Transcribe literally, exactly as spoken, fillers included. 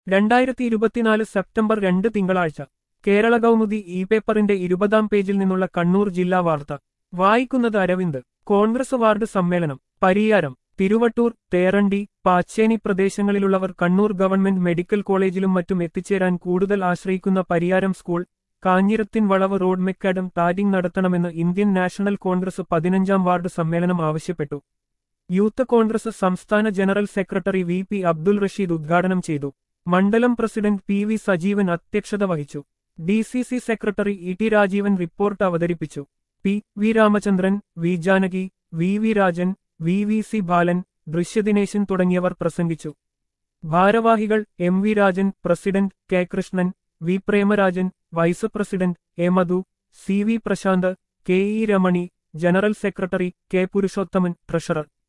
രണ്ടായിരത്തി ഇരുപത്തിനാല് സെപ്റ്റംബർ രണ്ട് തിങ്കളാഴ്ച കേരള കൗമുദി ഇ പേപ്പറിന്റെ ഇരുപതാം പേജിൽ നിന്നുള്ള കണ്ണൂർ ജില്ലാ വാർത്ത വായിക്കുന്നത് അരവിന്ദ്. കോൺഗ്രസ് വാർഡ് സമ്മേളനം പരിയാരം. തിരുവട്ടൂർ, തേറണ്ടി, പാച്ചേനി പ്രദേശങ്ങളിലുള്ളവർ കണ്ണൂർ ഗവൺമെന്റ് മെഡിക്കൽ കോളേജിലും മറ്റും എത്തിച്ചേരാൻ കൂടുതൽ ആശ്രയിക്കുന്ന പരിയാരം സ്കൂൾ, കാഞ്ഞിരത്തിൻ വളവ് റോഡ് മെക്കാഡം ടാരിംഗ് നടത്തണമെന്ന് ഇന്ത്യൻ നാഷണൽ കോൺഗ്രസ് പതിനഞ്ചാം വാർഡ് സമ്മേളനം ആവശ്യപ്പെട്ടു. യൂത്ത് കോൺഗ്രസ് സംസ്ഥാന general secretary V P Abdul Rasheed ഉദ്ഘാടനം ചെയ്തു. മണ്ഡലം പ്രസിഡന്റ് പി വി സജീവൻ അധ്യക്ഷത വഹിച്ചു. D C C secretary E T Rajeevan report അവതരിപ്പിച്ചു. P V Ramachandran, V Janaki, V V Rajan, V V C ബാലൻ, ദൃശ്യദിനേശൻ തുടങ്ങിയവർ പ്രസംഗിച്ചു. ഭാരവാഹികൾ M V Rajan, president K Krishnan, V Premarajan, vice president A Madhu, C V Prashanth, K E Ramani, general secretary K Purushothaman, treasurer